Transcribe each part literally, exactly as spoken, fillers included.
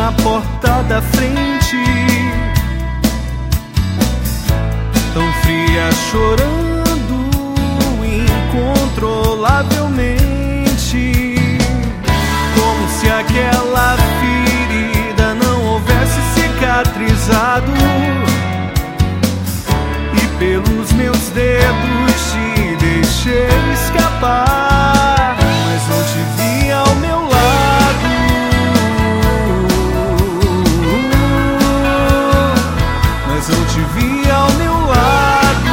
na porta da frente, tão fria, chorando incontrolavelmente, como se aquela ferida não houvesse cicatrizado, e pelos meus dedos te deixei escapar, mas não te vi ao meu lado. Mas não te vi ao meu lado.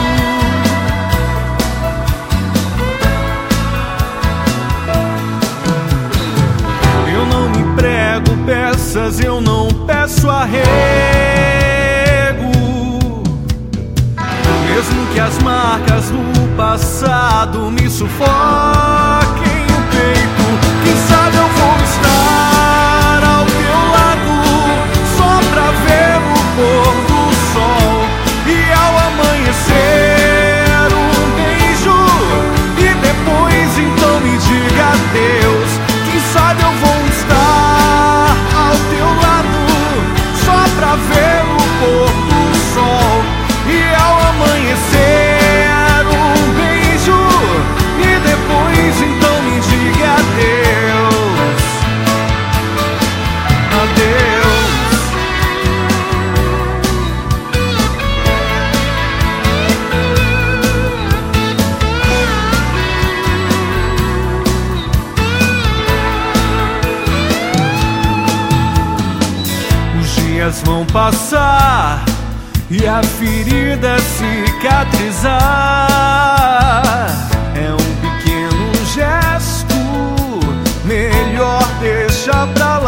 Eu não me prego peças, eu não peço arrego, mesmo que as marcas do passado me sufoquem o peito. Quem sabe eu vou estar ao teu lado, só pra ver o pôr do sol, e ao amanhecer um beijo, e depois então me diga adeus. Quem sabe eu vou estar ao teu lado, só pra ver o pôr do sol, e ao amanhecer um beijo, e depois então me diga adeus. Adeus. Os dias vão passar e a ferida cicatrizar. É um pequeno gesto, melhor deixa pra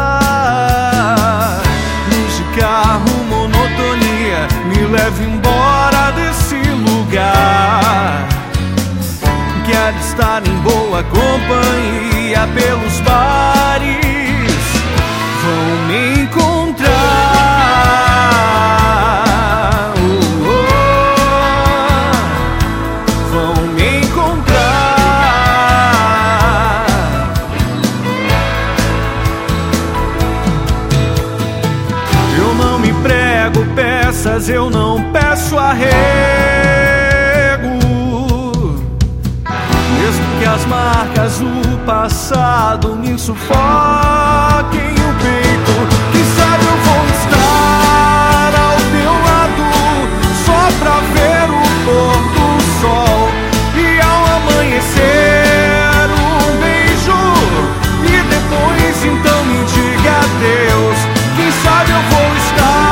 lá. Luz de carro, monotonia, me leva embora desse lugar. Quero estar em boa companhia pelos bares, vão me encontrar. Oh, oh, vão me encontrar. Eu não me prego peças, eu não peço arrego, mesmo que as marcas do passado me sufoquem o peito. Quem sabe eu vou estar ao teu lado, só pra ver o pôr do sol, e ao amanhecer um beijo, e depois então me diga adeus. Quem sabe eu vou estar